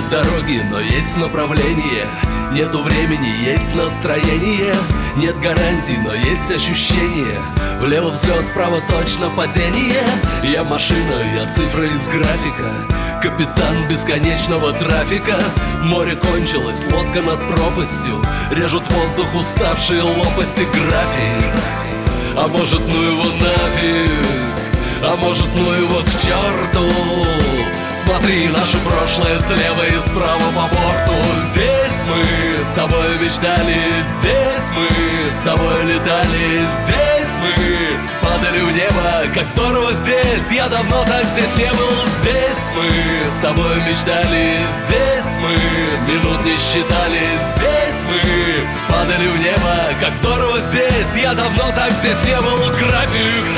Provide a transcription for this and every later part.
Нет дороги, но есть направление. Нету времени, есть настроение. Нет гарантий, но есть ощущение. Влево взлет, вправо точно падение. Я машина, я цифра из графика. Капитан бесконечного трафика. Море кончилось, лодка над пропастью. Режут воздух уставшие лопасти. График. А может, ну его нафиг. А может, ну его к черту. Смотри, наше прошлое слева и справа по борту. Здесь мы с тобой мечтали, здесь мы с тобой летали, здесь мы падали в небо, как здорово здесь. Я давно так здесь не был. Здесь мы с тобой мечтали, здесь мы минут не считали, здесь мы падали в небо, как здорово здесь. Я давно так здесь не был. График.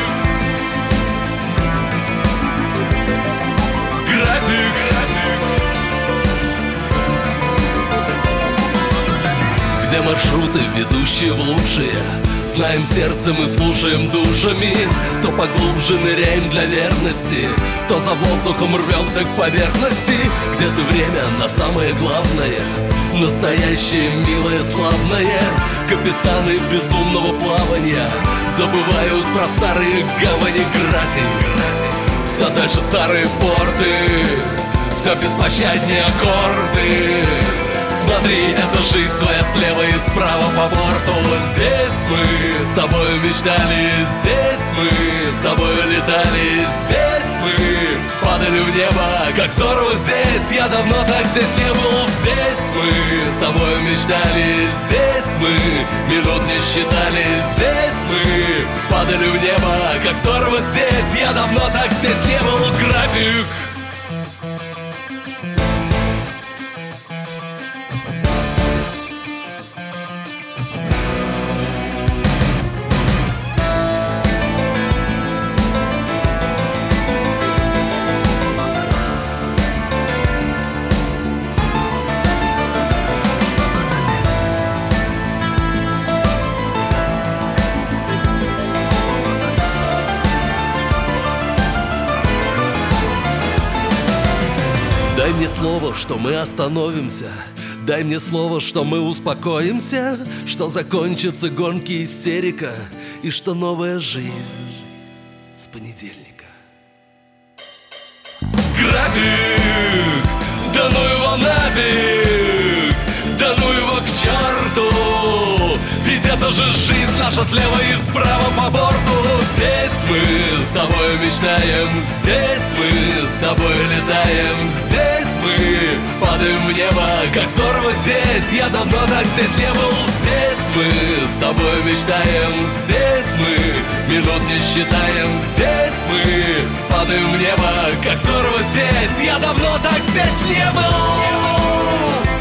Где маршруты, ведущие в лучшие? Знаем сердцем и слушаем душами. То поглубже ныряем для верности, то за воздухом рвемся к поверхности. Где-то время на самое главное, настоящее, милое, славное. Капитаны безумного плавания забывают про старые гавани. График. Все дальше старые порты, все беспощаднее аккорды. Смотри, это жизнь твоя слева и справа по борту. Здесь мы с тобой мечтали, здесь мы с тобой летали, здесь мы падали в небо, как здорово здесь. Я давно так здесь не был. Здесь мы с тобой мечтали, здесь мы минут не считали, здесь мы падали в небо, как здорово здесь. Я давно так здесь не был. График. Дай мне слово, что мы остановимся. Дай мне слово, что мы успокоимся, что закончатся гонки и истерика, и что новая жизнь с понедельника. График! Да ну его нафиг! Да ну его к черту! Ведь это же жизнь наша слева и справа по борту. Здесь мы с тобой мечтаем, здесь мы с тобой летаем, здесь мы падаем в небо, как здорово здесь. Я давно так здесь не был. Здесь мы с тобой мечтаем, здесь мы минут не считаем, здесь мы падаем в небо, как здорово здесь. Я давно так здесь не был.